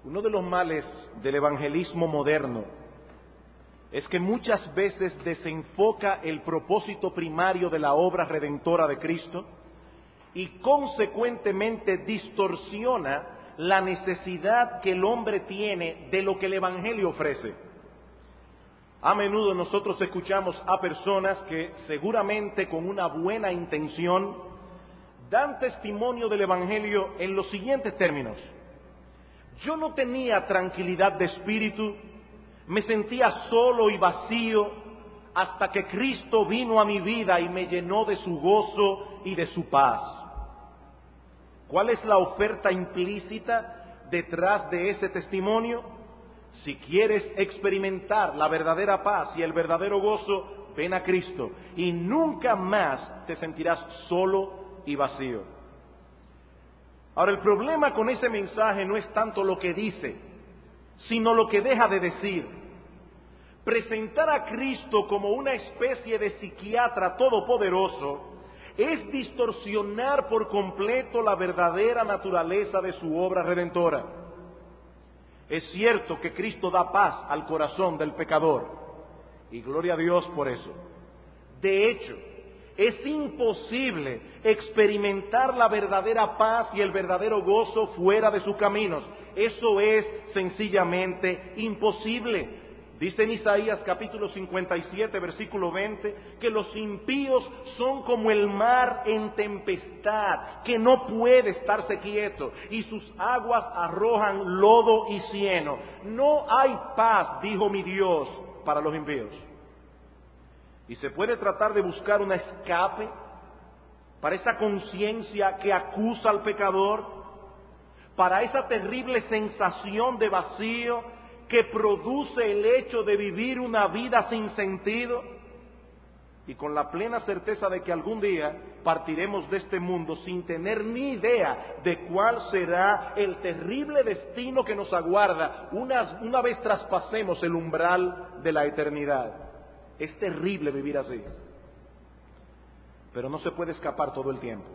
Uno de los males del evangelismo moderno es que muchas veces desenfoca el propósito primario de la obra redentora de Cristo y consecuentemente distorsiona la necesidad que el hombre tiene de lo que el Evangelio ofrece. A menudo nosotros escuchamos a personas que seguramente con una buena intención dan testimonio del Evangelio en los siguientes términos: yo no tenía tranquilidad de espíritu, me sentía solo y vacío hasta que Cristo vino a mi vida y me llenó de su gozo y de su paz. ¿Cuál es la oferta implícita detrás de ese testimonio? Si quieres experimentar la verdadera paz y el verdadero gozo, ven a Cristo y nunca más te sentirás solo y vacío. Ahora, el problema con ese mensaje no es tanto lo que dice, sino lo que deja de decir. Presentar a Cristo como una especie de psiquiatra todopoderoso es distorsionar por completo la verdadera naturaleza de su obra redentora. Es cierto que Cristo da paz al corazón del pecador, y gloria a Dios por eso. De hecho, es imposible experimentar la verdadera paz y el verdadero gozo fuera de sus caminos. Eso es sencillamente imposible. Dice en Isaías capítulo 57, versículo 20, que los impíos son como el mar en tempestad, que no puede estarse quieto, y sus aguas arrojan lodo y cieno. No hay paz, dijo mi Dios, para los impíos. Y se puede tratar de buscar un escape para esa conciencia que acusa al pecador, para esa terrible sensación de vacío que produce el hecho de vivir una vida sin sentido, y con la plena certeza de que algún día partiremos de este mundo sin tener ni idea de cuál será el terrible destino que nos aguarda una vez traspasemos el umbral de la eternidad. Es terrible vivir así, pero no se puede escapar todo el tiempo.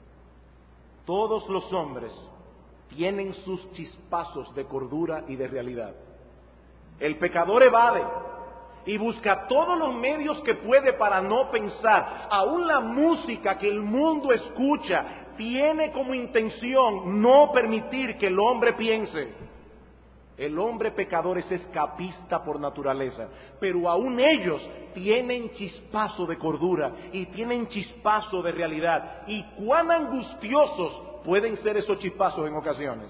Todos los hombres tienen sus chispazos de cordura y de realidad. El pecador evade y busca todos los medios que puede para no pensar. Aún la música que el mundo escucha tiene como intención no permitir que el hombre piense. El hombre pecador es escapista por naturaleza, pero aún ellos tienen chispazo de cordura y tienen chispazo de realidad. Y cuán angustiosos pueden ser esos chispazos en ocasiones.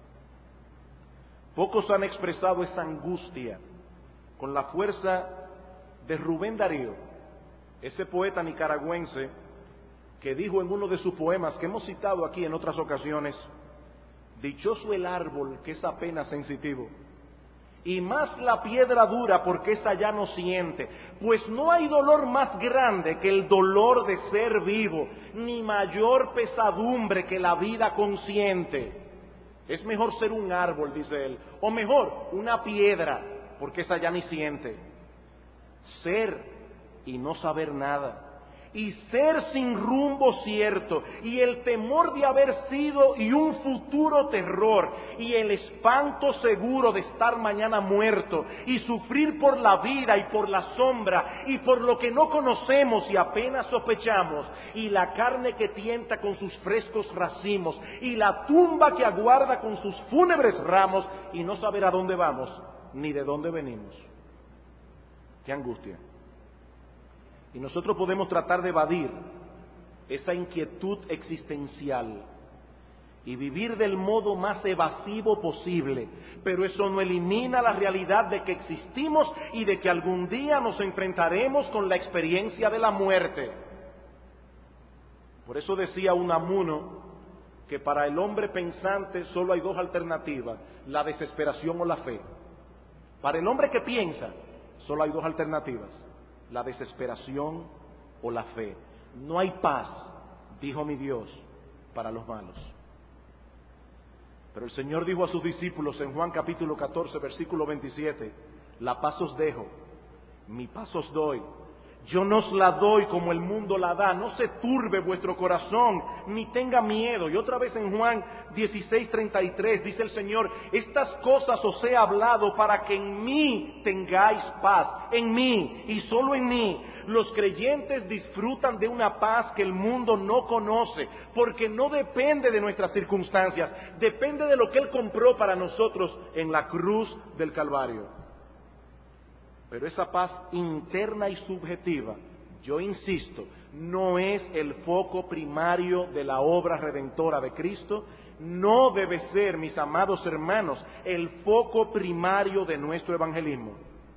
Pocos han expresado esa angustia con la fuerza de Rubén Darío, ese poeta nicaragüense que dijo en uno de sus poemas que hemos citado aquí en otras ocasiones: dichoso el árbol que es apenas sensitivo, y más la piedra dura porque esa ya no siente, pues no hay dolor más grande que el dolor de ser vivo, ni mayor pesadumbre que la vida consciente. Es mejor ser un árbol, dice él, o mejor, una piedra, porque esa ya ni siente. Ser y no saber nada, y ser sin rumbo cierto, y el temor de haber sido y un futuro terror, y el espanto seguro de estar mañana muerto, y sufrir por la vida y por la sombra, y por lo que no conocemos y apenas sospechamos, y la carne que tienta con sus frescos racimos, y la tumba que aguarda con sus fúnebres ramos, y no saber a dónde vamos, ni de dónde venimos. ¡Qué angustia! Y nosotros podemos tratar de evadir esa inquietud existencial y vivir del modo más evasivo posible, pero eso no elimina la realidad de que existimos y de que algún día nos enfrentaremos con la experiencia de la muerte. Por eso decía Unamuno que para el hombre pensante solo hay dos alternativas: la desesperación o la fe. Para el hombre que piensa, solo hay dos alternativas: la desesperación o la fe. No hay paz, dijo mi Dios, para los malos. Pero el Señor dijo a sus discípulos en Juan capítulo 14, versículo 27, la paz os dejo, mi paz os doy. Yo no os la doy como el mundo la da, no se turbe vuestro corazón, ni tenga miedo. Y otra vez en Juan 16:33 dice el Señor, estas cosas os he hablado para que en mí tengáis paz, en mí y solo en mí. Los creyentes disfrutan de una paz que el mundo no conoce, porque no depende de nuestras circunstancias, depende de lo que Él compró para nosotros en la cruz del Calvario. Pero esa paz interna y subjetiva, yo insisto, no es el foco primario de la obra redentora de Cristo, no debe ser, mis amados hermanos, el foco primario de nuestro evangelismo.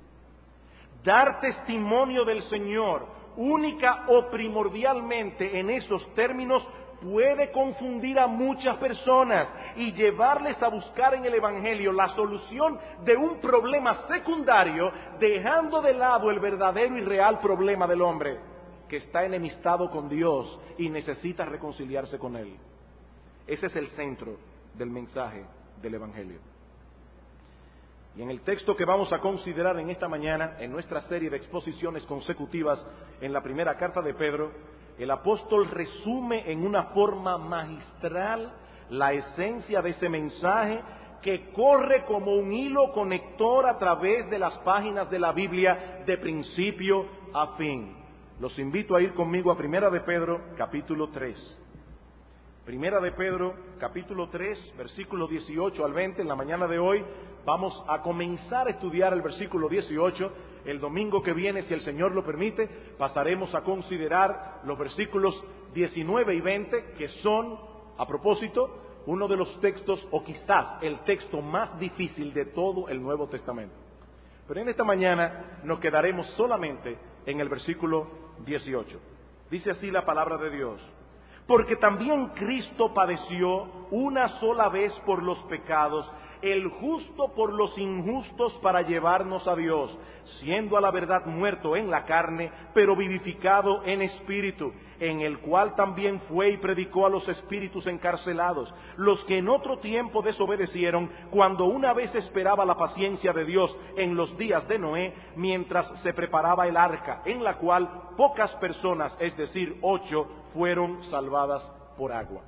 Dar testimonio del Señor, única o primordialmente en esos términos, puede confundir a muchas personas y llevarles a buscar en el Evangelio la solución de un problema secundario, dejando de lado el verdadero y real problema del hombre, que está enemistado con Dios y necesita reconciliarse con Él. Ese es el centro del mensaje del Evangelio. Y en el texto que vamos a considerar en esta mañana, en nuestra serie de exposiciones consecutivas en la primera carta de Pedro, el apóstol resume en una forma magistral la esencia de ese mensaje que corre como un hilo conector a través de las páginas de la Biblia de principio a fin. Los invito a ir conmigo a Primera de Pedro, capítulo 3. Primera de Pedro, capítulo 3, versículo 18 al 20. En la mañana de hoy vamos a comenzar a estudiar el versículo 18. El domingo que viene, si el Señor lo permite, pasaremos a considerar los versículos 19 y 20, que son, a propósito, uno de los textos, o quizás el texto más difícil de todo el Nuevo Testamento. Pero en esta mañana nos quedaremos solamente en el versículo 18. Dice así la palabra de Dios: porque también Cristo padeció una sola vez por los pecados, el justo por los injustos, para llevarnos a Dios, siendo a la verdad muerto en la carne, pero vivificado en espíritu, en el cual también fue y predicó a los espíritus encarcelados, los que en otro tiempo desobedecieron, cuando una vez esperaba la paciencia de Dios en los días de Noé, mientras se preparaba el arca, en la cual pocas personas, es decir, 8, fueron salvadas por agua.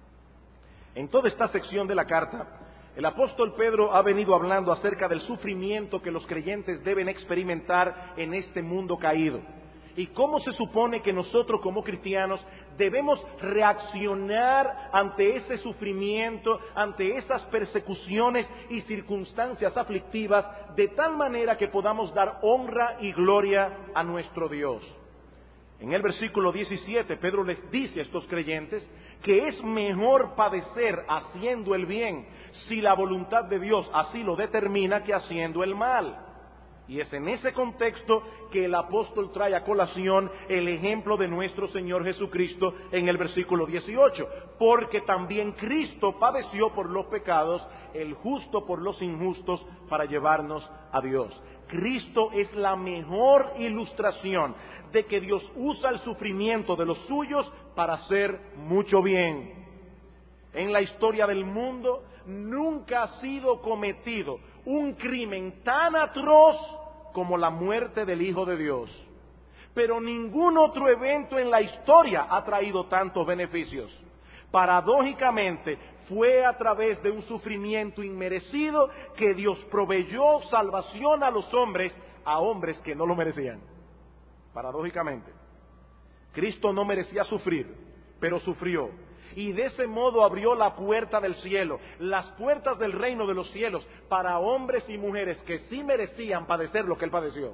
En toda esta sección de la carta, el apóstol Pedro ha venido hablando acerca del sufrimiento que los creyentes deben experimentar en este mundo caído. Y cómo se supone que nosotros como cristianos debemos reaccionar ante ese sufrimiento, ante esas persecuciones y circunstancias aflictivas, de tal manera que podamos dar honra y gloria a nuestro Dios. En el versículo 17, Pedro les dice a estos creyentes que es mejor padecer haciendo el bien, si la voluntad de Dios así lo determina, que haciendo el mal. Y es en ese contexto que el apóstol trae a colación el ejemplo de nuestro Señor Jesucristo en el versículo 18. Porque también Cristo padeció por los pecados, el justo por los injustos, para llevarnos a Dios. Cristo es la mejor ilustración de que Dios usa el sufrimiento de los suyos para hacer mucho bien. En la historia del mundo nunca ha sido cometido un crimen tan atroz como la muerte del Hijo de Dios. Pero ningún otro evento en la historia ha traído tantos beneficios. Paradójicamente, fue a través de un sufrimiento inmerecido que Dios proveyó salvación a los hombres, a hombres que no lo merecían. Paradójicamente, Cristo no merecía sufrir, pero sufrió. Y de ese modo abrió la puerta del cielo, las puertas del reino de los cielos, para hombres y mujeres que sí merecían padecer lo que Él padeció.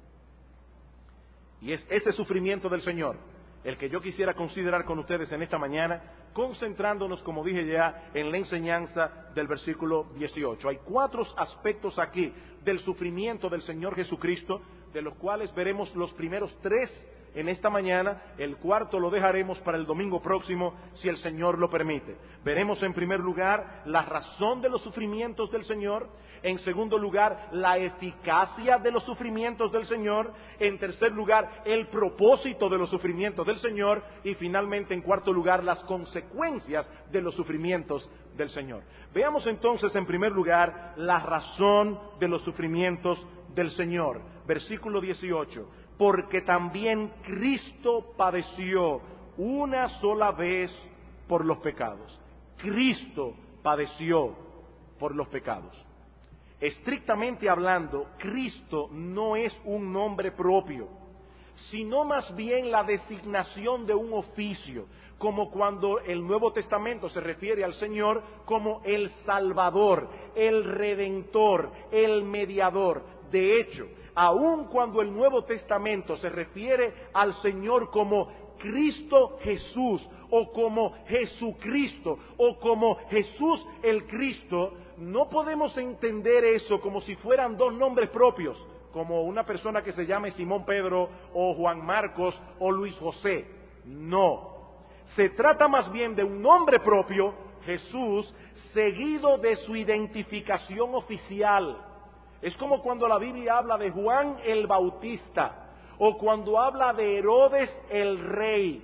Y es ese sufrimiento del Señor el que yo quisiera considerar con ustedes en esta mañana, concentrándonos, como dije ya, en la enseñanza del versículo 18. Hay 4 aspectos aquí del sufrimiento del Señor Jesucristo, de los cuales veremos los primeros 3 en esta mañana. El cuarto lo dejaremos para el domingo próximo, si el Señor lo permite. Veremos en primer lugar la razón de los sufrimientos del Señor. En segundo lugar, la eficacia de los sufrimientos del Señor. En tercer lugar, el propósito de los sufrimientos del Señor. Y finalmente, en cuarto lugar, las consecuencias de los sufrimientos del Señor. Veamos entonces en primer lugar la razón de los sufrimientos del Señor. Versículo 18. porque también Cristo padeció una sola vez por los pecados. Cristo padeció por los pecados. Estrictamente hablando, Cristo no es un nombre propio, sino más bien la designación de un oficio, como cuando el Nuevo Testamento se refiere al Señor como el Salvador, el Redentor, el Mediador. De hecho, aun cuando el Nuevo Testamento se refiere al Señor como Cristo Jesús, o como Jesucristo, o como Jesús el Cristo, no podemos entender eso como si fueran dos nombres propios, como una persona que se llame Simón Pedro, o Juan Marcos, o Luis José. No, se trata más bien de un nombre propio, Jesús, seguido de su identificación oficial. Es como cuando la Biblia habla de Juan el Bautista, o cuando habla de Herodes el rey.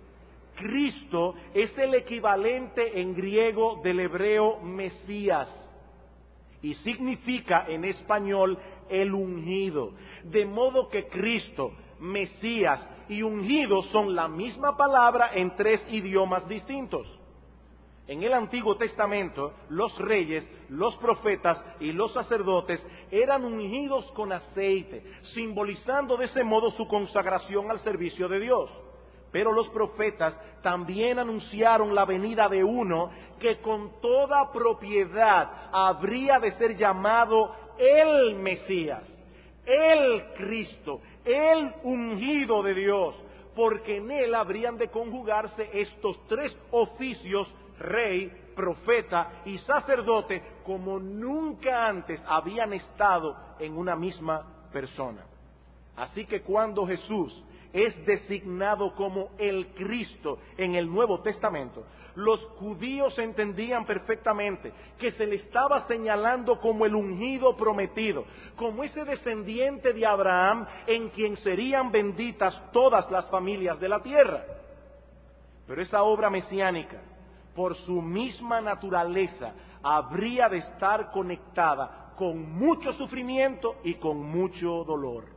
Cristo es el equivalente en griego del hebreo Mesías, y significa en español el ungido. De modo que Cristo, Mesías y ungido son la misma palabra en tres idiomas distintos. En el Antiguo Testamento, los reyes, los profetas y los sacerdotes eran ungidos con aceite, simbolizando de ese modo su consagración al servicio de Dios. Pero los profetas también anunciaron la venida de uno que con toda propiedad habría de ser llamado el Mesías, el Cristo, el ungido de Dios, porque en él habrían de conjugarse estos tres oficios: rey, profeta y sacerdote, como nunca antes habían estado en una misma persona. Así que cuando Jesús es designado como el Cristo en el Nuevo Testamento, los judíos entendían perfectamente que se le estaba señalando como el ungido prometido, como ese descendiente de Abraham en quien serían benditas todas las familias de la tierra. Pero esa obra mesiánica, por su misma naturaleza, habría de estar conectada con mucho sufrimiento y con mucho dolor.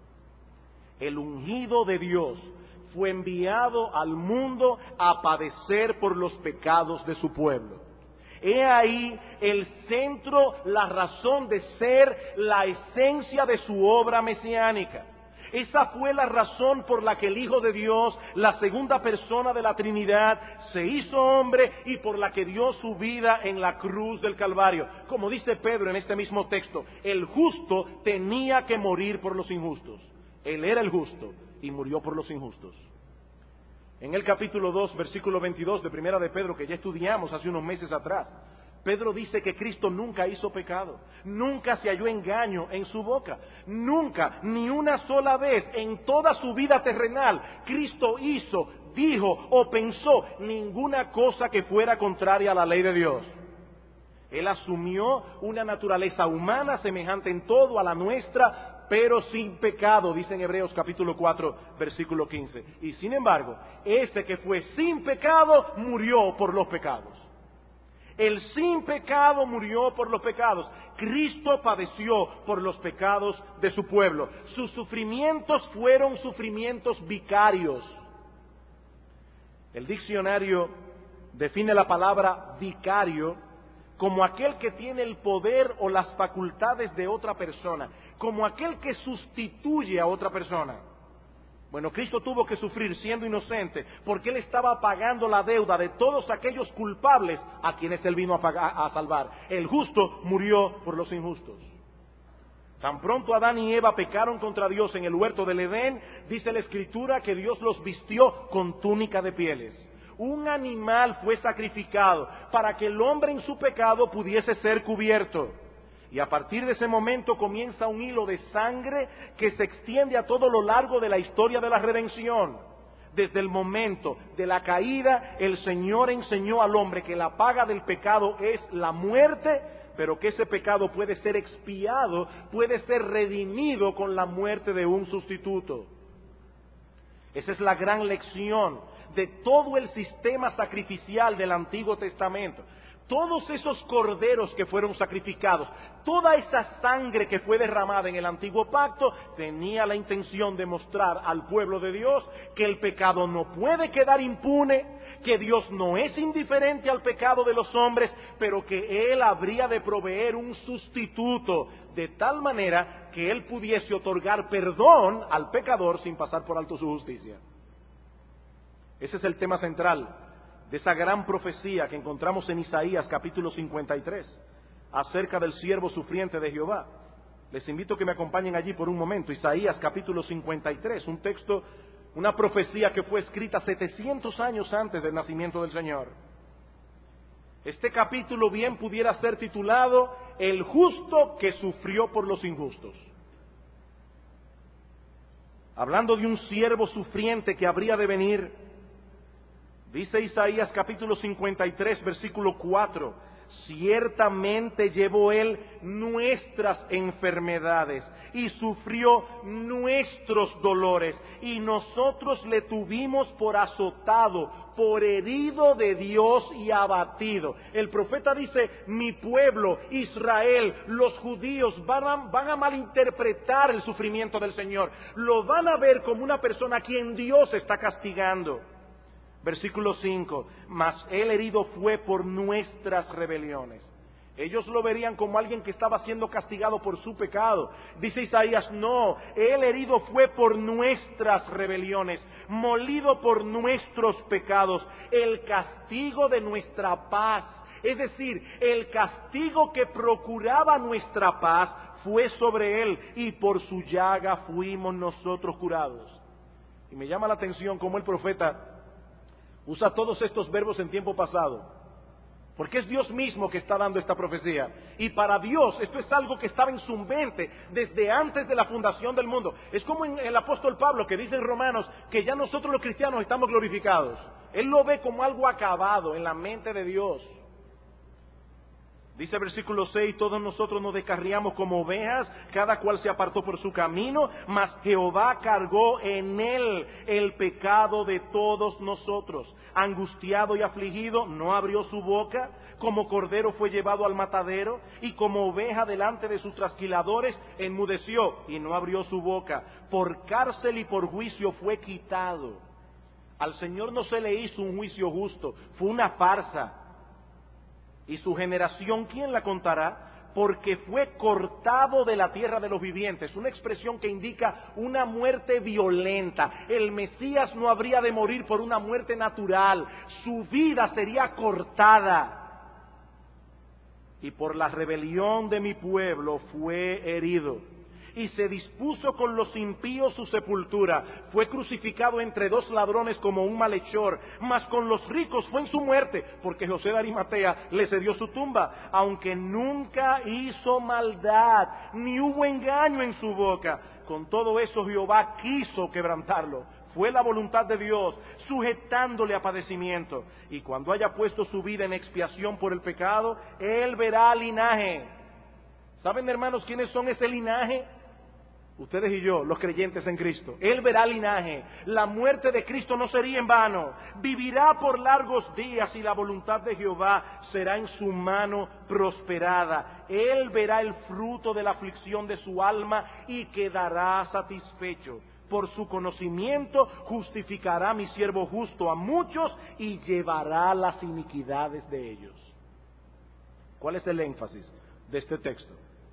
El ungido de Dios fue enviado al mundo a padecer por los pecados de su pueblo. He ahí el centro, la razón de ser, la esencia de su obra mesiánica. Esa fue la razón por la que el Hijo de Dios, la segunda persona de la Trinidad, se hizo hombre y por la que dio su vida en la cruz del Calvario. Como dice Pedro en este mismo texto, el justo tenía que morir por los injustos. Él era el justo y murió por los injustos. En el capítulo 2, versículo 22 de Primera de Pedro, que ya estudiamos hace unos meses atrás, Pedro dice que Cristo nunca hizo pecado, nunca se halló engaño en su boca, nunca, ni una sola vez en toda su vida terrenal, Cristo hizo, dijo o pensó ninguna cosa que fuera contraria a la ley de Dios. Él asumió una naturaleza humana semejante en todo a la nuestra, pero sin pecado, dice en Hebreos capítulo 4, versículo 15. Y sin embargo, ese que fue sin pecado murió por los pecados. El sin pecado murió por los pecados. Cristo padeció por los pecados de su pueblo. Sus sufrimientos fueron sufrimientos vicarios. El diccionario define la palabra vicario como aquel que tiene el poder o las facultades de otra persona, como aquel que sustituye a otra persona. Bueno, Cristo tuvo que sufrir siendo inocente, porque Él estaba pagando la deuda de todos aquellos culpables a quienes Él vino a salvar. El justo murió por los injustos. Tan pronto Adán y Eva pecaron contra Dios en el huerto del Edén, dice la Escritura que Dios los vistió con túnica de pieles. Un animal fue sacrificado para que el hombre en su pecado pudiese ser cubierto. Y a partir de ese momento comienza un hilo de sangre que se extiende a todo lo largo de la historia de la redención. Desde el momento de la caída, el Señor enseñó al hombre que la paga del pecado es la muerte, pero que ese pecado puede ser expiado, puede ser redimido con la muerte de un sustituto. Esa es la gran lección de todo el sistema sacrificial del Antiguo Testamento. Todos esos corderos que fueron sacrificados, toda esa sangre que fue derramada en el antiguo pacto, tenía la intención de mostrar al pueblo de Dios que el pecado no puede quedar impune, que Dios no es indiferente al pecado de los hombres, pero que Él habría de proveer un sustituto, de tal manera que Él pudiese otorgar perdón al pecador sin pasar por alto su justicia. Ese es el tema central de esa gran profecía que encontramos en Isaías capítulo 53, acerca del siervo sufriente de Jehová. Les invito a que me acompañen allí por un momento. Isaías capítulo 53, un texto, una profecía que fue escrita 700 años antes del nacimiento del Señor. Este capítulo bien pudiera ser titulado El justo que sufrió por los injustos. Hablando de un siervo sufriente que habría de venir. Dice Isaías capítulo 53, versículo 4, ciertamente llevó Él nuestras enfermedades y sufrió nuestros dolores, y nosotros le tuvimos por azotado, por herido de Dios y abatido. El profeta dice, mi pueblo, Israel, los judíos van a malinterpretar el sufrimiento del Señor. Lo van a ver como una persona a quien Dios está castigando. Versículo 5, mas Él herido fue por nuestras rebeliones. Ellos lo verían como alguien que estaba siendo castigado por su pecado. Dice Isaías, no, Él herido fue por nuestras rebeliones, molido por nuestros pecados. El castigo de nuestra paz, es decir, el castigo que procuraba nuestra paz, fue sobre Él, y por su llaga fuimos nosotros curados. Y me llama la atención cómo el profeta usa todos estos verbos en tiempo pasado, porque es Dios mismo que está dando esta profecía. Y para Dios esto es algo que estaba en su mente desde antes de la fundación del mundo. Es como en el apóstol Pablo que dice en Romanos que ya nosotros los cristianos estamos glorificados. Él lo ve como algo acabado en la mente de Dios. Dice versículo 6, todos nosotros nos descarriamos como ovejas, cada cual se apartó por su camino, mas Jehová cargó en él el pecado de todos nosotros. Angustiado y afligido, no abrió su boca, como cordero fue llevado al matadero, y como oveja delante de sus trasquiladores, enmudeció y no abrió su boca. Por cárcel y por juicio fue quitado. Al Señor no se le hizo un juicio justo, fue una farsa. Y su generación, ¿quién la contará? Porque fue cortado de la tierra de los vivientes. Una expresión que indica una muerte violenta. El Mesías no habría de morir por una muerte natural. Su vida sería cortada. Y por la rebelión de mi pueblo fue herido. Y se dispuso con los impíos su sepultura. Fue crucificado entre dos ladrones como un malhechor, mas con los ricos fue en su muerte, porque José de Arimatea le cedió su tumba, aunque nunca hizo maldad, ni hubo engaño en su boca. Con todo eso Jehová quiso quebrantarlo. Fue la voluntad de Dios, sujetándole a padecimiento. Y cuando haya puesto su vida en expiación por el pecado, Él verá linaje. ¿Saben, hermanos, quiénes son ese linaje? Ustedes y yo, los creyentes en Cristo. Él verá linaje. La muerte de Cristo no sería en vano. Vivirá por largos días y la voluntad de Jehová será en su mano prosperada. Él verá el fruto de la aflicción de su alma y quedará satisfecho. Por su conocimiento justificará mi siervo justo a muchos y llevará las iniquidades de ellos. ¿Cuál es el énfasis de este texto?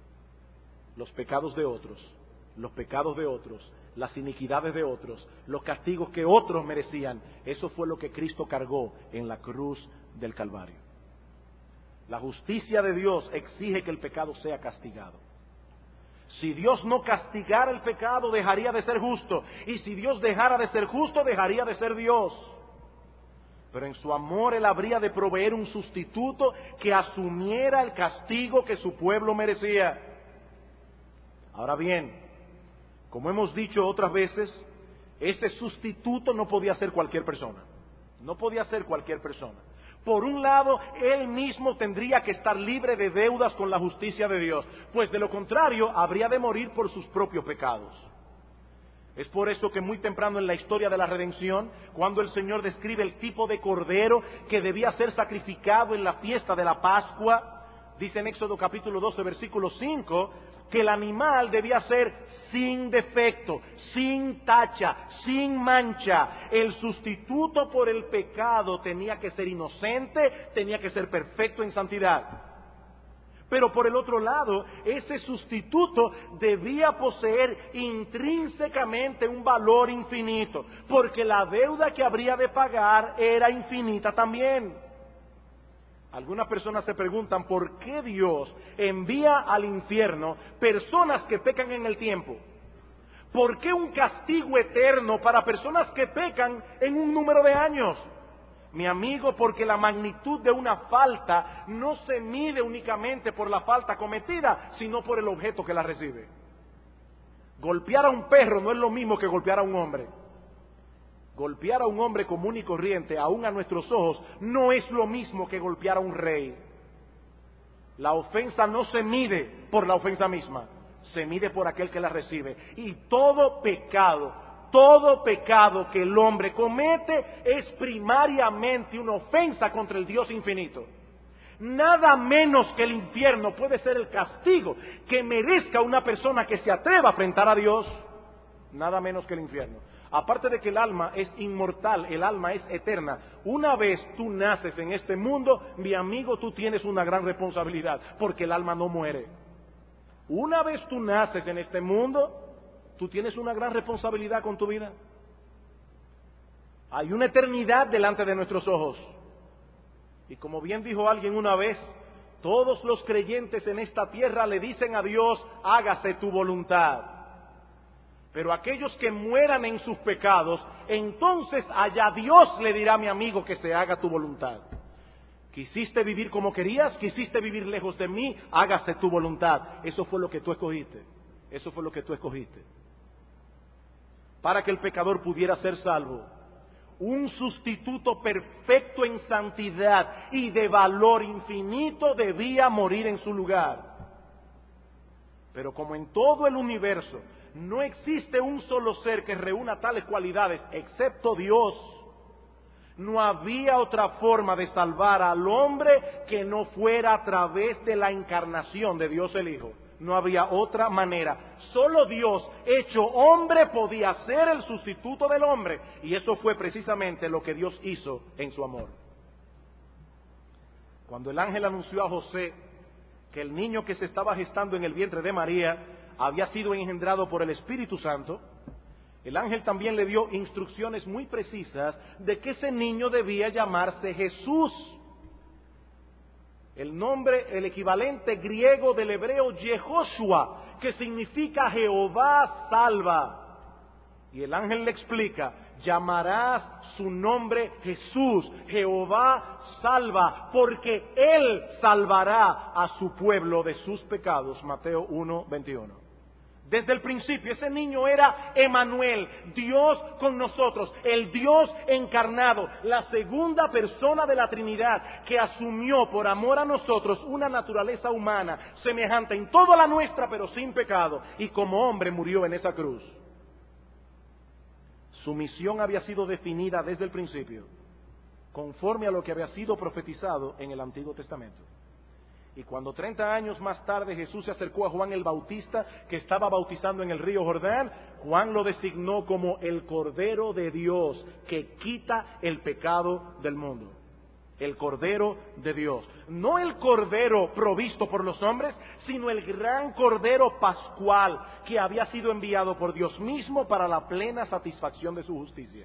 Los pecados de otros. Los pecados de otros, las iniquidades de otros, los castigos que otros merecían, eso fue lo que Cristo cargó en la cruz del Calvario. La justicia de Dios exige que el pecado sea castigado. Si Dios no castigara el pecado, dejaría de ser justo, y si Dios dejara de ser justo, dejaría de ser Dios. Pero en su amor Él habría de proveer un sustituto que asumiera el castigo que su pueblo merecía. Ahora bien, como hemos dicho otras veces, ese sustituto no podía ser cualquier persona. No podía ser cualquier persona. Por un lado, Él mismo tendría que estar libre de deudas con la justicia de Dios, pues de lo contrario habría de morir por sus propios pecados. Es por eso que muy temprano en la historia de la redención, cuando el Señor describe el tipo de cordero que debía ser sacrificado en la fiesta de la Pascua, dice en Éxodo capítulo 12, versículo 5, que el animal debía ser sin defecto, sin tacha, sin mancha. El sustituto por el pecado tenía que ser inocente, tenía que ser perfecto en santidad. Pero por el otro lado, ese sustituto debía poseer intrínsecamente un valor infinito, porque la deuda que habría de pagar era infinita también. Algunas personas se preguntan por qué Dios envía al infierno personas que pecan en el tiempo. ¿Por qué un castigo eterno para personas que pecan en un número de años? Mi amigo, porque la magnitud de una falta no se mide únicamente por la falta cometida, sino por el objeto que la recibe. Golpear a un perro no es lo mismo que golpear a un hombre. Golpear a un hombre común y corriente, aún a nuestros ojos, no es lo mismo que golpear a un rey. La ofensa no se mide por la ofensa misma, se mide por aquel que la recibe. Y todo pecado que el hombre comete es primariamente una ofensa contra el Dios infinito. Nada menos que el infierno puede ser el castigo que merezca una persona que se atreva a enfrentar a Dios. Nada menos que el infierno. Aparte de que el alma es inmortal, el alma es eterna. Una vez tú naces en este mundo, mi amigo, tú tienes una gran responsabilidad, porque el alma no muere. Una vez tú naces en este mundo, tú tienes una gran responsabilidad con tu vida. Hay una eternidad delante de nuestros ojos. Y como bien dijo alguien una vez, todos los creyentes en esta tierra le dicen a Dios, hágase tu voluntad. Pero aquellos que mueran en sus pecados, entonces allá Dios le dirá a mi amigo que se haga tu voluntad. Quisiste vivir como querías, quisiste vivir lejos de mí, hágase tu voluntad. Eso fue lo que tú escogiste. Eso fue lo que tú escogiste. Para que el pecador pudiera ser salvo, un sustituto perfecto en santidad y de valor infinito debía morir en su lugar. Pero como en todo el universo no existe un solo ser que reúna tales cualidades excepto Dios, no había otra forma de salvar al hombre que no fuera a través de la encarnación de Dios el Hijo. No había otra manera. Solo Dios, hecho hombre, podía ser el sustituto del hombre. Y eso fue precisamente lo que Dios hizo en su amor. Cuando el ángel anunció a José que el niño que se estaba gestando en el vientre de María había sido engendrado por el Espíritu Santo, el ángel también le dio instrucciones muy precisas de que ese niño debía llamarse Jesús. El nombre, el equivalente griego del hebreo Yehoshua, que significa Jehová salva. Y el ángel le explica, llamarás su nombre Jesús, Jehová salva, porque Él salvará a su pueblo de sus pecados. Mateo 1:21. Desde el principio ese niño era Emmanuel, Dios con nosotros, el Dios encarnado, la segunda persona de la Trinidad que asumió por amor a nosotros una naturaleza humana semejante en todo a la nuestra pero sin pecado, y como hombre murió en esa cruz. Su misión había sido definida desde el principio, conforme a lo que había sido profetizado en el Antiguo Testamento. Y cuando 30 años más tarde Jesús se acercó a Juan el Bautista, que estaba bautizando en el río Jordán, Juan lo designó como el Cordero de Dios que quita el pecado del mundo. El Cordero de Dios. No el Cordero provisto por los hombres, sino el gran Cordero pascual que había sido enviado por Dios mismo para la plena satisfacción de su justicia.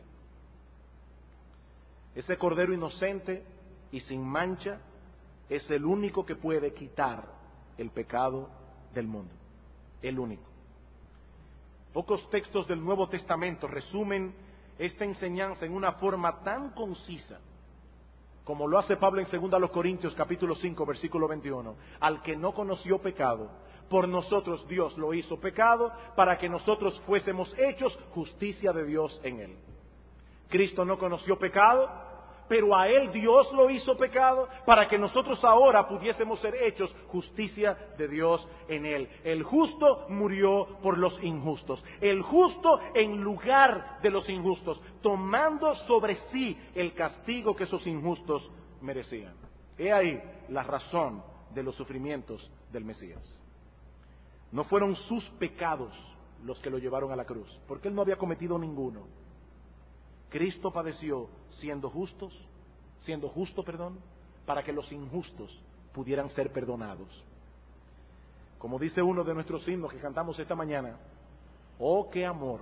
Ese Cordero inocente y sin mancha es el único que puede quitar el pecado del mundo. El único. Pocos textos del Nuevo Testamento resumen esta enseñanza en una forma tan concisa como lo hace Pablo en 2 Corintios capítulo 5 versículo 21. Al que no conoció pecado, por nosotros Dios lo hizo pecado, para que nosotros fuésemos hechos justicia de Dios en él. Cristo no conoció pecado, pero a Él Dios lo hizo pecado para que nosotros ahora pudiésemos ser hechos justicia de Dios en Él. El justo murió por los injustos. El justo en lugar de los injustos, tomando sobre sí el castigo que esos injustos merecían. He ahí la razón de los sufrimientos del Mesías. No fueron sus pecados los que lo llevaron a la cruz, porque Él no había cometido ninguno. Cristo padeció siendo justo, para que los injustos pudieran ser perdonados. Como dice uno de nuestros himnos que cantamos esta mañana, oh qué amor,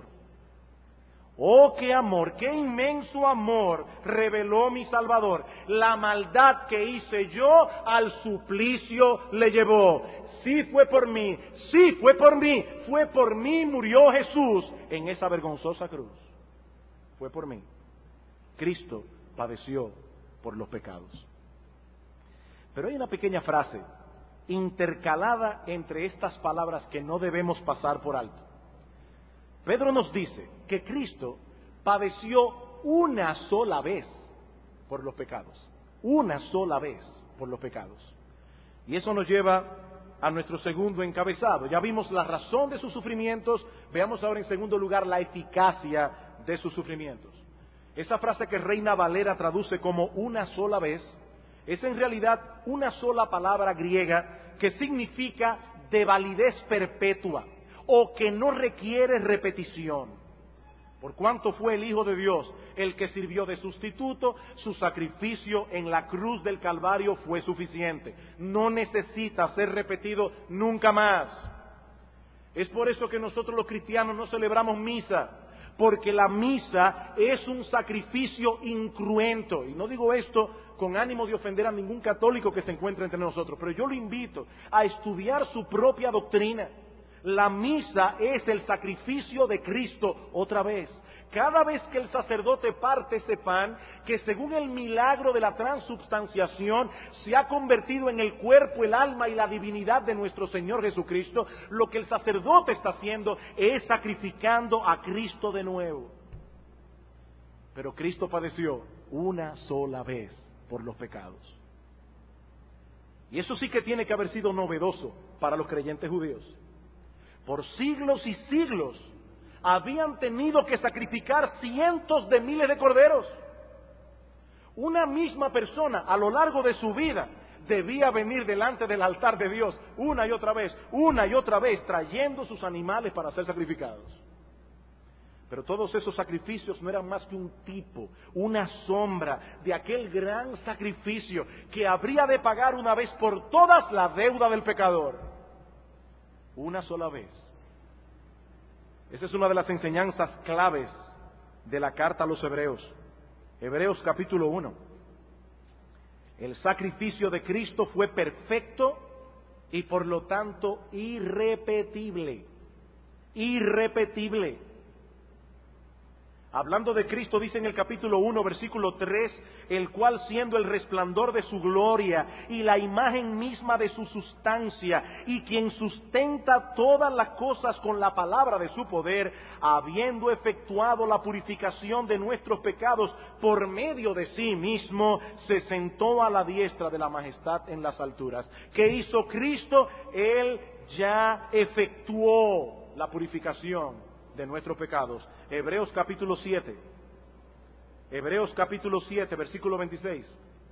qué inmenso amor reveló mi Salvador. La maldad que hice yo al suplicio le llevó. Sí fue por mí, fue por mí murió Jesús en esa vergonzosa cruz. Fue por mí. Cristo padeció por los pecados. Pero hay una pequeña frase intercalada entre estas palabras que no debemos pasar por alto. Pedro nos dice que Cristo padeció una sola vez por los pecados. Una sola vez por los pecados. Y eso nos lleva a nuestro segundo encabezado. Ya vimos la razón de sus sufrimientos, veamos ahora en segundo lugar la eficacia de sus sufrimientos. Esa frase que Reina Valera traduce como una sola vez, es en realidad una sola palabra griega que significa de validez perpetua o que no requiere repetición. Por cuanto fue el Hijo de Dios el que sirvió de sustituto, su sacrificio en la cruz del Calvario fue suficiente. No necesita ser repetido nunca más. Es por eso que nosotros los cristianos no celebramos misa, porque la misa es un sacrificio incruento. Y no digo esto con ánimo de ofender a ningún católico que se encuentre entre nosotros, pero yo lo invito a estudiar su propia doctrina. La misa es el sacrificio de Cristo otra vez. Cada vez que el sacerdote parte ese pan, que según el milagro de la transubstanciación se ha convertido en el cuerpo, el alma y la divinidad de nuestro Señor Jesucristo, lo que el sacerdote está haciendo es sacrificando a Cristo de nuevo. Pero Cristo padeció una sola vez por los pecados. Y eso sí que tiene que haber sido novedoso para los creyentes judíos. Por siglos y siglos habían tenido que sacrificar cientos de miles de corderos. Una misma persona a lo largo de su vida debía venir delante del altar de Dios una y otra vez, trayendo sus animales para ser sacrificados. Pero todos esos sacrificios no eran más que un tipo, una sombra de aquel gran sacrificio que habría de pagar una vez por todas la deuda del pecador. Una sola vez. Esa es una de las enseñanzas claves de la carta a los Hebreos. Hebreos capítulo 1. El sacrificio de Cristo fue perfecto y por lo tanto irrepetible. Irrepetible. Hablando de Cristo, dice en el capítulo 1, versículo 3, el cual siendo el resplandor de su gloria y la imagen misma de su sustancia, y quien sustenta todas las cosas con la palabra de su poder, habiendo efectuado la purificación de nuestros pecados por medio de sí mismo, se sentó a la diestra de la majestad en las alturas. ¿Qué hizo Cristo? Él ya efectuó la purificación de nuestros pecados. Hebreos capítulo 7, versículo 26.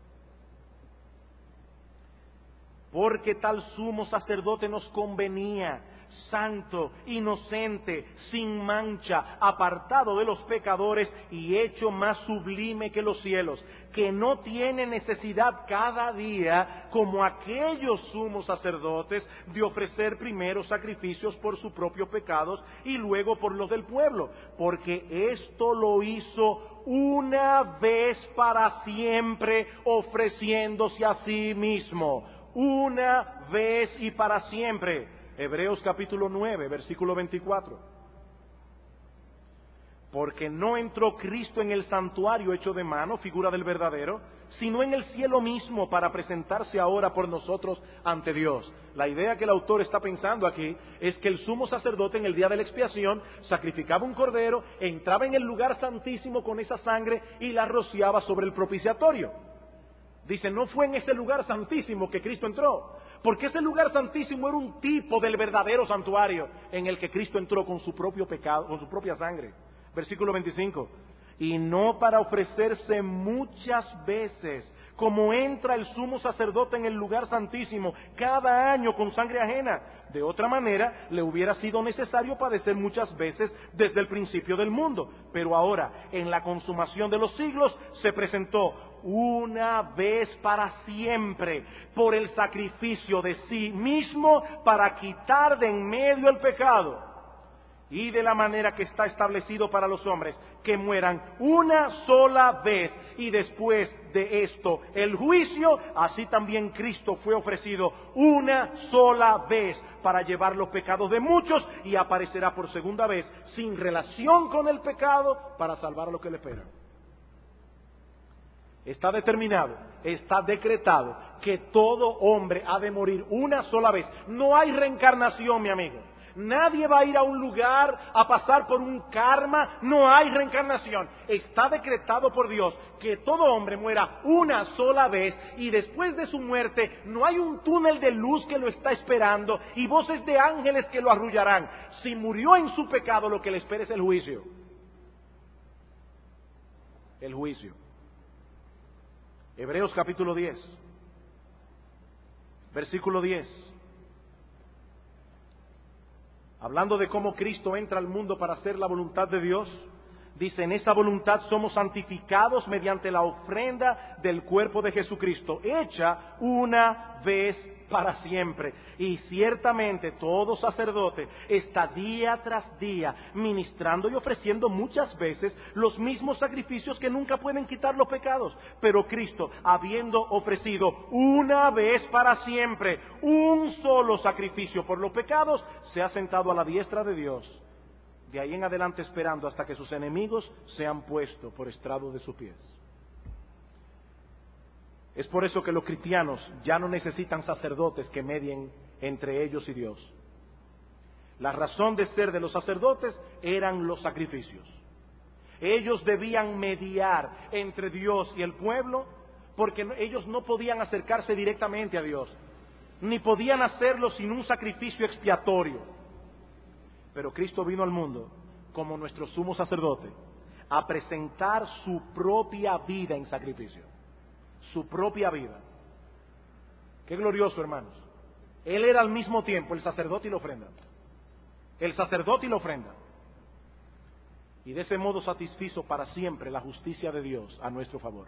Porque tal sumo sacerdote nos convenía, santo, inocente, sin mancha, apartado de los pecadores y hecho más sublime que los cielos, que no tiene necesidad cada día, como aquellos sumos sacerdotes, de ofrecer primero sacrificios por sus propios pecados y luego por los del pueblo, porque esto lo hizo una vez para siempre, ofreciéndose a sí mismo, una vez y para siempre. Hebreos capítulo 9, versículo 24. Porque no entró Cristo en el santuario hecho de mano, figura del verdadero, sino en el cielo mismo para presentarse ahora por nosotros ante Dios. La idea que el autor está pensando aquí es que el sumo sacerdote en el día de la expiación sacrificaba un cordero, entraba en el lugar santísimo con esa sangre y la rociaba sobre el propiciatorio. Dice, no fue en ese lugar santísimo que Cristo entró, porque ese lugar santísimo era un tipo del verdadero santuario en el que Cristo entró con su propio pecado, con su propia sangre. Versículo 25, y no para ofrecerse muchas veces, como entra el sumo sacerdote en el lugar santísimo cada año con sangre ajena. De otra manera, le hubiera sido necesario padecer muchas veces desde el principio del mundo. Pero ahora, en la consumación de los siglos, se presentó una vez para siempre por el sacrificio de sí mismo para quitar de en medio el pecado. Y de la manera que está establecido para los hombres, que mueran una sola vez y después de esto el juicio, así también Cristo fue ofrecido una sola vez para llevar los pecados de muchos y aparecerá por segunda vez sin relación con el pecado para salvar a los que le esperan. Está determinado, está decretado que todo hombre ha de morir una sola vez. No hay reencarnación, mi amigo. Nadie va a ir a un lugar a pasar por un karma, no hay reencarnación. Está decretado por Dios que todo hombre muera una sola vez y después de su muerte no hay un túnel de luz que lo está esperando y voces de ángeles que lo arrullarán. Si murió en su pecado, lo que le espera es el juicio. El juicio. Hebreos capítulo 10, versículo 10. Hablando de cómo Cristo entra al mundo para hacer la voluntad de Dios, dice, en esa voluntad somos santificados mediante la ofrenda del cuerpo de Jesucristo, hecha una vez para siempre. Y ciertamente todo sacerdote está día tras día ministrando y ofreciendo muchas veces los mismos sacrificios que nunca pueden quitar los pecados. Pero Cristo, habiendo ofrecido una vez para siempre un solo sacrificio por los pecados, se ha sentado a la diestra de Dios. De ahí en adelante esperando hasta que sus enemigos sean puestos por estrado de sus pies. Es por eso que los cristianos ya no necesitan sacerdotes que medien entre ellos y Dios. La razón de ser de los sacerdotes eran los sacrificios. Ellos debían mediar entre Dios y el pueblo porque ellos no podían acercarse directamente a Dios, ni podían hacerlo sin un sacrificio expiatorio. Pero Cristo vino al mundo como nuestro sumo sacerdote a presentar su propia vida en sacrificio. Su propia vida. Qué glorioso, hermanos. Él era al mismo tiempo el sacerdote y la ofrenda. El sacerdote y la ofrenda. Y de ese modo satisfizo para siempre la justicia de Dios a nuestro favor.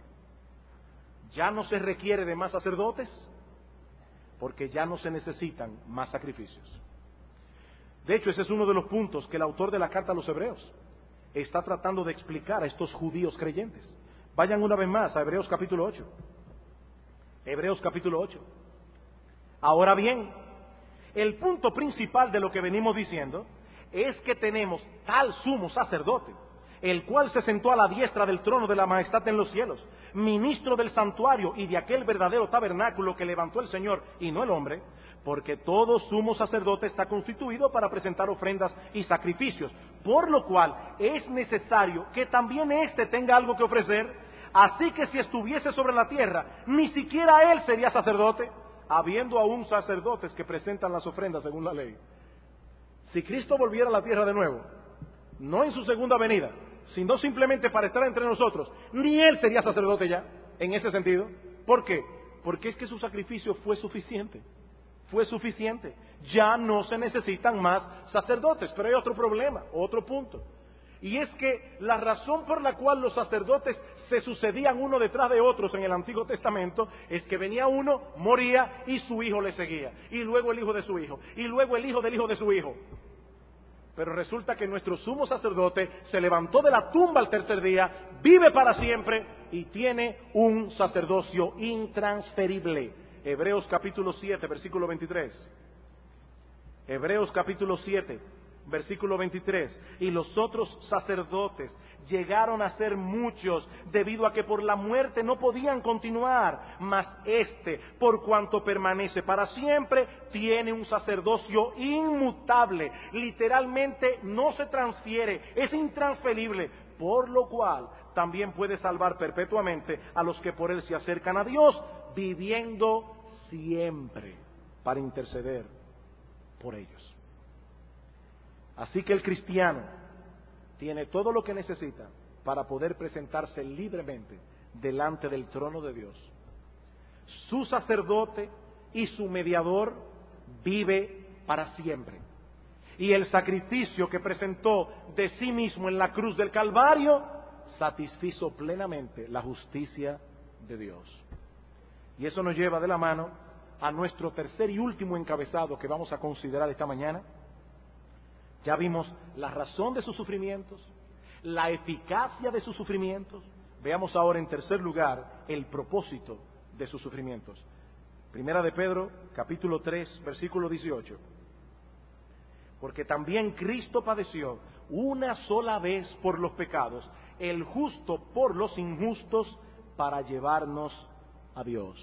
Ya no se requiere de más sacerdotes porque ya no se necesitan más sacrificios. De hecho, ese es uno de los puntos que el autor de la carta a los Hebreos está tratando de explicar a estos judíos creyentes. Vayan una vez más a Hebreos capítulo 8. Hebreos capítulo 8. Ahora bien, el punto principal de lo que venimos diciendo es que tenemos tal sumo sacerdote, el cual se sentó a la diestra del trono de la majestad en los cielos, ministro del santuario y de aquel verdadero tabernáculo que levantó el Señor y no el hombre, porque todo sumo sacerdote está constituido para presentar ofrendas y sacrificios, por lo cual es necesario que también éste tenga algo que ofrecer. Así que si estuviese sobre la tierra, ni siquiera él sería sacerdote, habiendo aún sacerdotes que presentan las ofrendas según la ley. Si Cristo volviera a la tierra de nuevo, no en su segunda venida, sino simplemente para estar entre nosotros, ni él sería sacerdote ya, en ese sentido. ¿Por qué? Porque es que su sacrificio fue suficiente. Fue suficiente. Ya no se necesitan más sacerdotes. Pero hay otro problema, otro punto. Y es que la razón por la cual los sacerdotes se sucedían uno detrás de otros en el Antiguo Testamento es que venía uno, moría y su hijo le seguía. Y luego el hijo de su hijo. Y luego el hijo del hijo de su hijo. Pero resulta que nuestro sumo sacerdote se levantó de la tumba al tercer día, vive para siempre y tiene un sacerdocio intransferible. Hebreos capítulo 7, versículo 23. Hebreos capítulo 7, versículo 23, y los otros sacerdotes llegaron a ser muchos, debido a que por la muerte no podían continuar, mas este, por cuanto permanece para siempre, tiene un sacerdocio inmutable, literalmente no se transfiere, es intransferible, por lo cual también puede salvar perpetuamente a los que por él se acercan a Dios, viviendo siempre para interceder por ellos. Así que el cristiano tiene todo lo que necesita para poder presentarse libremente delante del trono de Dios. Su sacerdote y su mediador vive para siempre. Y el sacrificio que presentó de sí mismo en la cruz del Calvario satisfizo plenamente la justicia de Dios. Y eso nos lleva de la mano a nuestro tercer y último encabezado que vamos a considerar esta mañana. Ya vimos la razón de sus sufrimientos, la eficacia de sus sufrimientos. Veamos ahora en tercer lugar el propósito de sus sufrimientos. Primera de Pedro, capítulo 3, versículo 18. Porque también Cristo padeció una sola vez por los pecados, el justo por los injustos, para llevarnos a Dios.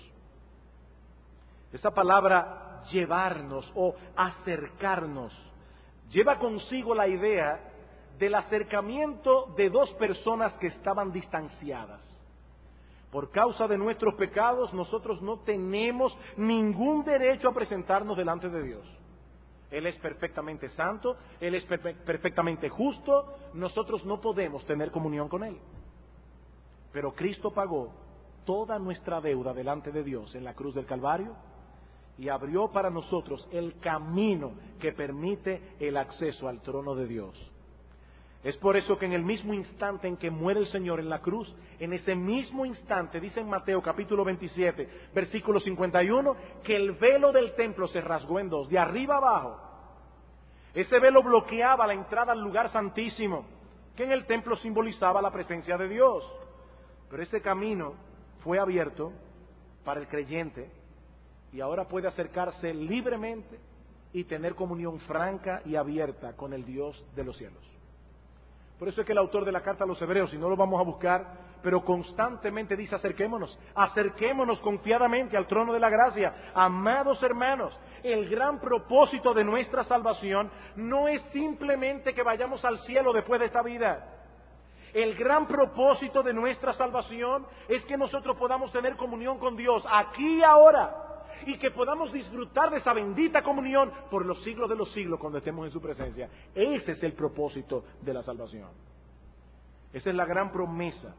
Esa palabra llevarnos o acercarnos lleva consigo la idea del acercamiento de dos personas que estaban distanciadas. Por causa de nuestros pecados, nosotros no tenemos ningún derecho a presentarnos delante de Dios. Él es perfectamente santo, Él es perfectamente justo, nosotros no podemos tener comunión con Él. Pero Cristo pagó toda nuestra deuda delante de Dios en la cruz del Calvario y abrió para nosotros el camino que permite el acceso al trono de Dios. Es por eso que en el mismo instante en que muere el Señor en la cruz, en ese mismo instante, dice en Mateo capítulo 27, versículo 51, que el velo del templo se rasgó en dos, de arriba abajo. Ese velo bloqueaba la entrada al lugar santísimo, que en el templo simbolizaba la presencia de Dios. Pero ese camino fue abierto para el creyente y ahora puede acercarse libremente y tener comunión franca y abierta con el Dios de los cielos. Por eso es que el autor de la carta a los Hebreos, y no lo vamos a buscar, pero constantemente dice: acerquémonos confiadamente al trono de la gracia. Amados hermanos, el gran propósito de nuestra salvación no es simplemente que vayamos al cielo después de esta vida. El gran propósito de nuestra salvación es que nosotros podamos tener comunión con Dios aquí y ahora, y que podamos disfrutar de esa bendita comunión por los siglos de los siglos cuando estemos en su presencia. Ese es el propósito de la salvación. Esa es la gran promesa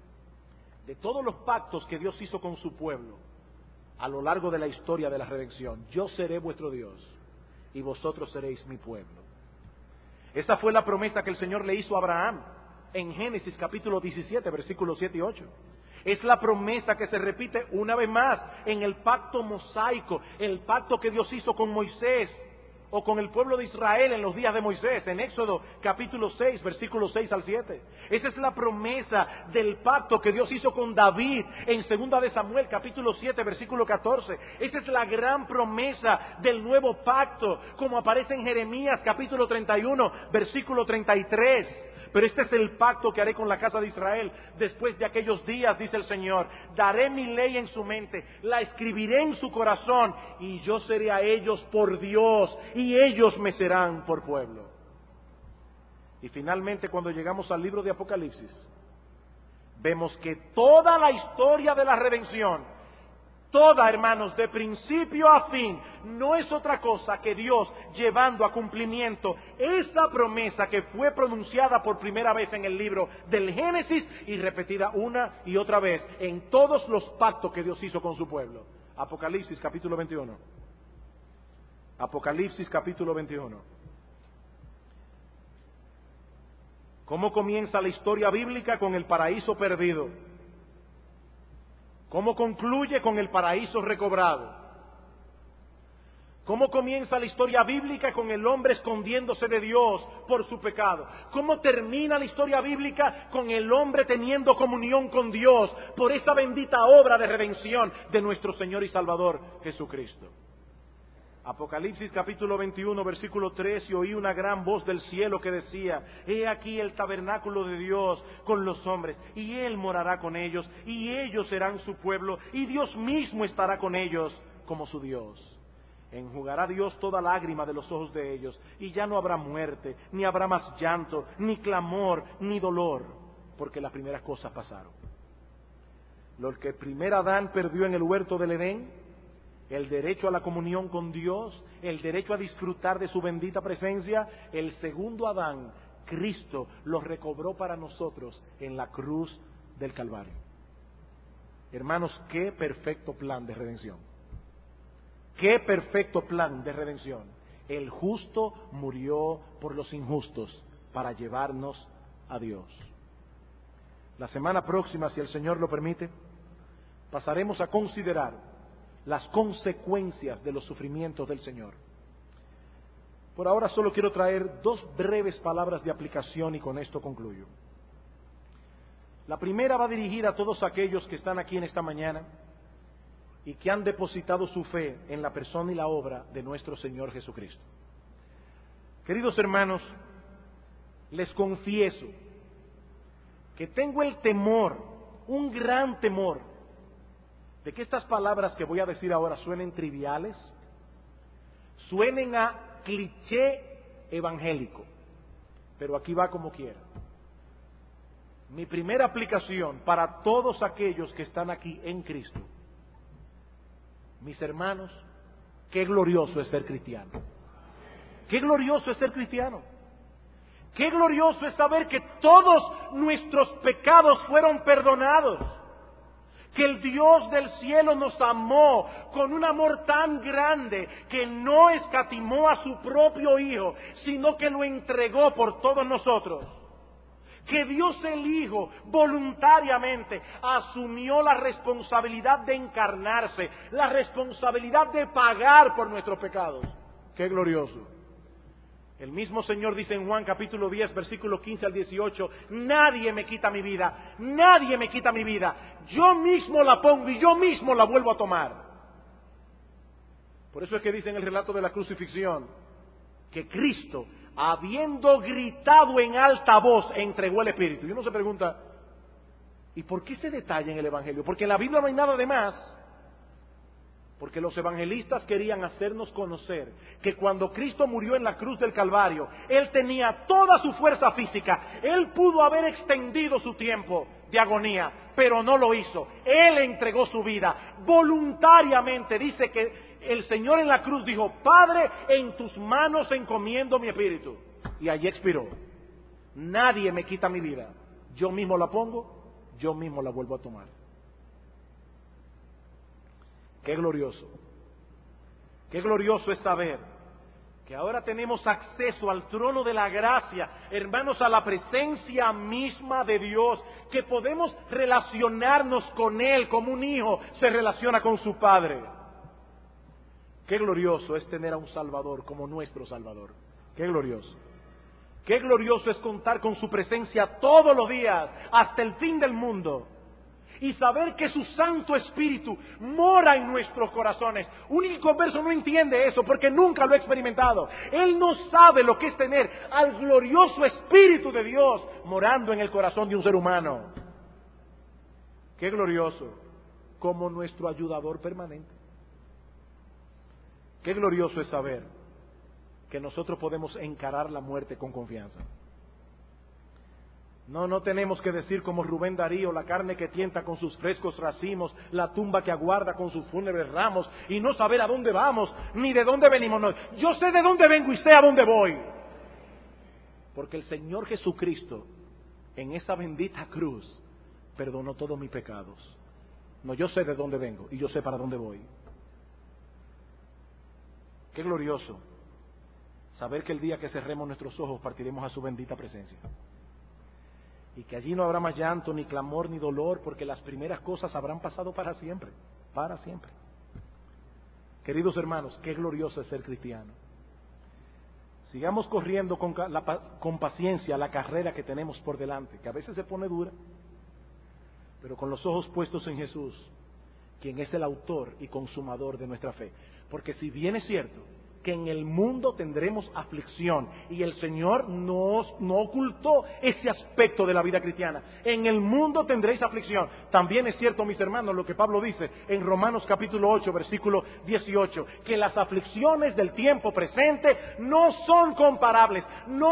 de todos los pactos que Dios hizo con su pueblo a lo largo de la historia de la redención. Yo seré vuestro Dios y vosotros seréis mi pueblo. Esa fue la promesa que el Señor le hizo a Abraham en Génesis capítulo 17, versículos 7 y 8. Es la promesa que se repite una vez más en el pacto mosaico, el pacto que Dios hizo con Moisés o con el pueblo de Israel en los días de Moisés, en Éxodo capítulo 6, versículos 6 al 7. Esa es la promesa del pacto que Dios hizo con David en segunda de Samuel capítulo 7, versículo 14. Esa es la gran promesa del nuevo pacto, como aparece en Jeremías capítulo 31, versículo 33. Pero este es el pacto que haré con la casa de Israel después de aquellos días, dice el Señor. Daré mi ley en su mente, la escribiré en su corazón, y yo seré a ellos por Dios, y ellos me serán por pueblo. Y finalmente, cuando llegamos al libro de Apocalipsis, vemos que toda la historia de la redención, toda, hermanos, de principio a fin, no es otra cosa que Dios llevando a cumplimiento esa promesa que fue pronunciada por primera vez en el libro del Génesis y repetida una y otra vez en todos los pactos que Dios hizo con su pueblo. Apocalipsis capítulo 21. Apocalipsis capítulo 21. ¿Cómo comienza la historia bíblica? Con el paraíso perdido. ¿Cómo concluye? Con el paraíso recobrado. ¿Cómo comienza la historia bíblica? Con el hombre escondiéndose de Dios por su pecado. ¿Cómo termina la historia bíblica? Con el hombre teniendo comunión con Dios por esa bendita obra de redención de nuestro Señor y Salvador Jesucristo. Apocalipsis capítulo 21, versículo 3, y oí una gran voz del cielo que decía: he aquí el tabernáculo de Dios con los hombres, y Él morará con ellos, y ellos serán su pueblo, y Dios mismo estará con ellos como su Dios. Enjugará Dios toda lágrima de los ojos de ellos, y ya no habrá muerte, ni habrá más llanto, ni clamor, ni dolor, porque las primeras cosas pasaron. Lo que primer Adán perdió en el huerto del Edén, el derecho a la comunión con Dios, el derecho a disfrutar de su bendita presencia, el segundo Adán, Cristo, lo recobró para nosotros en la cruz del Calvario. Hermanos, qué perfecto plan de redención. Qué perfecto plan de redención. El justo murió por los injustos para llevarnos a Dios. La semana próxima, si el Señor lo permite, pasaremos a considerar las consecuencias de los sufrimientos del Señor. Por ahora solo quiero traer dos breves palabras de aplicación y con esto concluyo. La primera va dirigida a todos aquellos que están aquí en esta mañana y que han depositado su fe en la persona y la obra de nuestro Señor Jesucristo. Queridos hermanos, les confieso que tengo el temor, un gran temor, de que estas palabras que voy a decir ahora suenen triviales, suenen a cliché evangélico, pero aquí va como quiera. Mi primera aplicación para todos aquellos que están aquí en Cristo: mis hermanos, qué glorioso es ser cristiano. Qué glorioso es ser cristiano. Qué glorioso es saber que todos nuestros pecados fueron perdonados. Que el Dios del cielo nos amó con un amor tan grande que no escatimó a su propio Hijo, sino que lo entregó por todos nosotros. Que Dios el Hijo voluntariamente asumió la responsabilidad de encarnarse, la responsabilidad de pagar por nuestros pecados. ¡Qué glorioso! El mismo Señor dice en Juan capítulo 10, versículo 15 al 18, nadie me quita mi vida, nadie me quita mi vida, yo mismo la pongo y yo mismo la vuelvo a tomar. Por eso es que dice en el relato de la crucifixión que Cristo, habiendo gritado en alta voz, entregó el Espíritu. Y uno se pregunta, ¿y por qué ese detalle en el Evangelio? Porque en la Biblia no hay nada de más. Porque los evangelistas querían hacernos conocer que cuando Cristo murió en la cruz del Calvario, Él tenía toda su fuerza física. Él pudo haber extendido su tiempo de agonía, pero no lo hizo. Él entregó su vida voluntariamente. Dice que el Señor en la cruz dijo: Padre, en tus manos encomiendo mi espíritu. Y allí expiró. Nadie me quita mi vida. Yo mismo la pongo, yo mismo la vuelvo a tomar. Qué glorioso. Qué glorioso es saber que ahora tenemos acceso al trono de la gracia, hermanos, a la presencia misma de Dios, que podemos relacionarnos con Él como un hijo se relaciona con su padre. Qué glorioso es tener a un Salvador como nuestro Salvador. Qué glorioso. Qué glorioso es contar con su presencia todos los días, hasta el fin del mundo. Y saber que su Santo Espíritu mora en nuestros corazones. Un inconverso no entiende eso porque nunca lo ha experimentado. Él no sabe lo que es tener al glorioso Espíritu de Dios morando en el corazón de un ser humano. Qué glorioso, como nuestro ayudador permanente. Qué glorioso es saber que nosotros podemos encarar la muerte con confianza. No tenemos que decir como Rubén Darío: la carne que tienta con sus frescos racimos, la tumba que aguarda con sus fúnebres ramos, y no saber a dónde vamos, ni de dónde venimos. No, yo sé de dónde vengo y sé a dónde voy. Porque el Señor Jesucristo, en esa bendita cruz, perdonó todos mis pecados. No, yo sé de dónde vengo y yo sé para dónde voy. Qué glorioso saber que el día que cerremos nuestros ojos partiremos a su bendita presencia. Y que allí no habrá más llanto, ni clamor, ni dolor, porque las primeras cosas habrán pasado para siempre, para siempre. Queridos hermanos, qué glorioso es ser cristiano. Sigamos corriendo con paciencia la carrera que tenemos por delante, que a veces se pone dura, pero con los ojos puestos en Jesús, quien es el autor y consumador de nuestra fe. Porque si bien es cierto que en el mundo tendremos aflicción, y el Señor no ocultó ese aspecto de la vida cristiana, en el mundo tendréis aflicción. También es cierto, mis hermanos, lo que Pablo dice en Romanos capítulo 8, versículo 18, que las aflicciones del tiempo presente no son comparables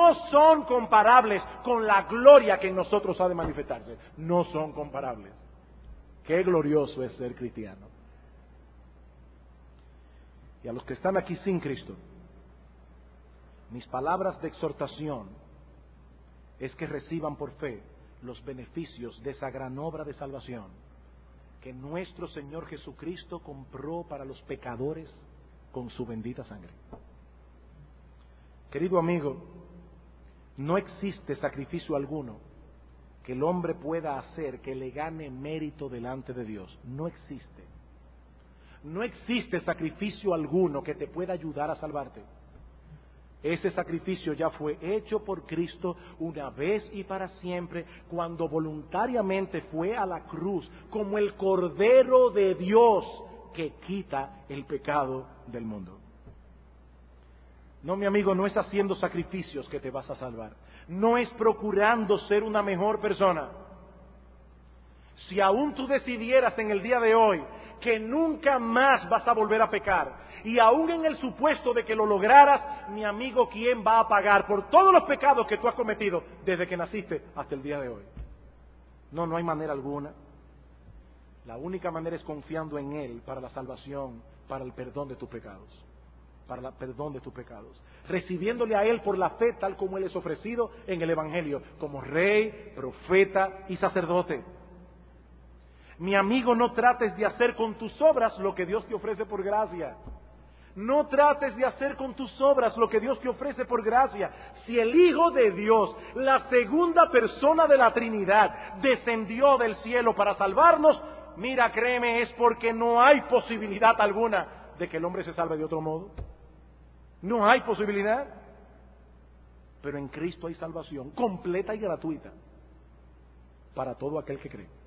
con la gloria que en nosotros ha de manifestarse. No son comparables. Qué glorioso es ser cristiano. Y a los que están aquí sin Cristo, mis palabras de exhortación es que reciban por fe los beneficios de esa gran obra de salvación que nuestro Señor Jesucristo compró para los pecadores con su bendita sangre. Querido amigo, no existe sacrificio alguno que el hombre pueda hacer que le gane mérito delante de Dios. No existe. No existe sacrificio alguno que te pueda ayudar a salvarte. Ese sacrificio ya fue hecho por Cristo una vez y para siempre, cuando voluntariamente fue a la cruz como el Cordero de Dios que quita el pecado del mundo. No, mi amigo, no es haciendo sacrificios que te vas a salvar. No es procurando ser una mejor persona. Si aún tú decidieras en el día de hoy que nunca más vas a volver a pecar, y aún en el supuesto de que lo lograras, mi amigo, ¿quién va a pagar por todos los pecados que tú has cometido desde que naciste hasta el día de hoy? No hay manera alguna. La única manera es confiando en Él para la salvación, para el perdón de tus pecados. Para el perdón de tus pecados. Recibiéndole a Él por la fe, tal como Él es ofrecido en el Evangelio, como Rey, profeta y sacerdote. Mi amigo, no trates de hacer con tus obras lo que Dios te ofrece por gracia. No trates de hacer con tus obras lo que Dios te ofrece por gracia. Si el Hijo de Dios, la segunda persona de la Trinidad, descendió del cielo para salvarnos, mira, créeme, es porque no hay posibilidad alguna de que el hombre se salve de otro modo. No hay posibilidad. Pero en Cristo hay salvación completa y gratuita para todo aquel que cree.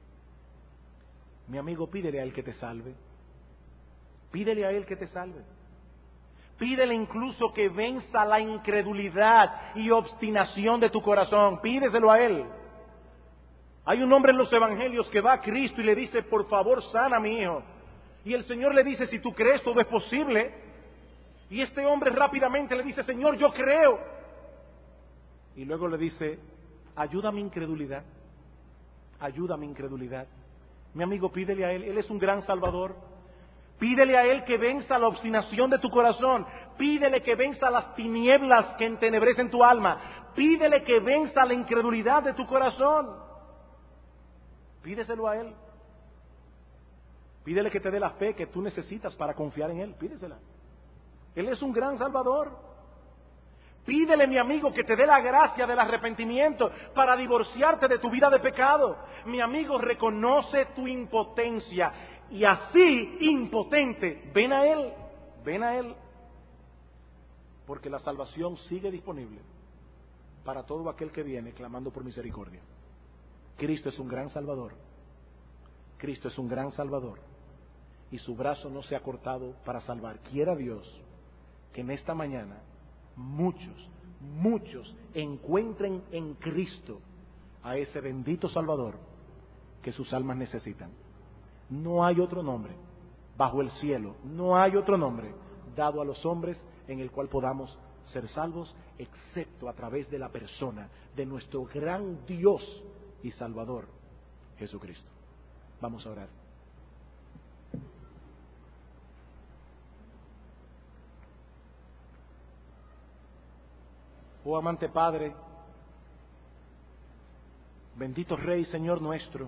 Mi amigo, pídele a Él que te salve. Pídele a Él que te salve. Pídele incluso que venza la incredulidad y obstinación de tu corazón. Pídeselo a Él. Hay un hombre en los evangelios que va a Cristo y le dice, por favor, sana a mi hijo. Y el Señor le dice, si tú crees, todo es posible. Y este hombre rápidamente le dice, Señor, yo creo. Y luego le dice, ayuda a mi incredulidad. Ayuda a mi incredulidad. Mi amigo, pídele a Él. Él es un gran Salvador. Pídele a Él que venza la obstinación de tu corazón. Pídele que venza las tinieblas que entenebrecen tu alma. Pídele que venza la incredulidad de tu corazón. Pídeselo a Él. Pídele que te dé la fe que tú necesitas para confiar en Él. Pídesela. Él es un gran Salvador. Pídele, mi amigo, que te dé la gracia del arrepentimiento para divorciarte de tu vida de pecado. Mi amigo, reconoce tu impotencia y así, impotente, ven a Él, ven a Él. Porque la salvación sigue disponible para todo aquel que viene clamando por misericordia. Cristo es un gran Salvador. Cristo es un gran Salvador. Y su brazo no se ha cortado para salvar. Quiera Dios que en esta mañana muchos encuentren en Cristo a ese bendito Salvador que sus almas necesitan. No hay otro nombre bajo el cielo, no hay otro nombre dado a los hombres en el cual podamos ser salvos, excepto a través de la persona de nuestro gran Dios y Salvador, Jesucristo. Vamos a orar. Oh amante Padre, bendito Rey, Señor nuestro,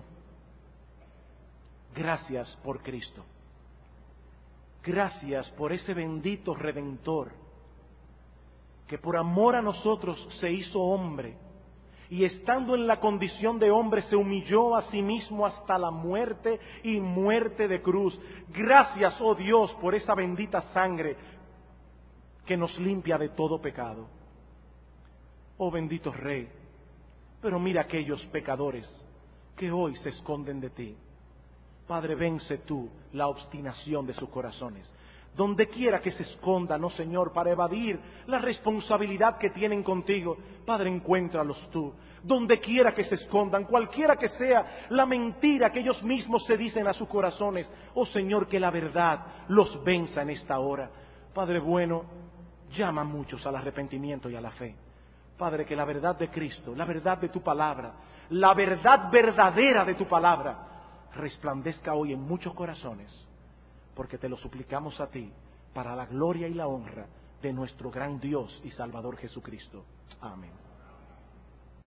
gracias por Cristo. Gracias por ese bendito Redentor que por amor a nosotros se hizo hombre y estando en la condición de hombre se humilló a sí mismo hasta la muerte y muerte de cruz. Gracias, oh Dios, por esa bendita sangre que nos limpia de todo pecado. Oh bendito Rey, pero mira aquellos pecadores que hoy se esconden de ti. Padre, vence tú la obstinación de sus corazones. Donde quiera que se escondan, oh Señor, para evadir la responsabilidad que tienen contigo, Padre, encuéntralos tú. Donde quiera que se escondan, cualquiera que sea la mentira que ellos mismos se dicen a sus corazones, oh Señor, que la verdad los venza en esta hora. Padre bueno, llama a muchos al arrepentimiento y a la fe. Padre, que la verdad de Cristo, la verdad de tu palabra, la verdad verdadera de tu palabra, resplandezca hoy en muchos corazones, porque te lo suplicamos a ti, para la gloria y la honra de nuestro gran Dios y Salvador Jesucristo. Amén.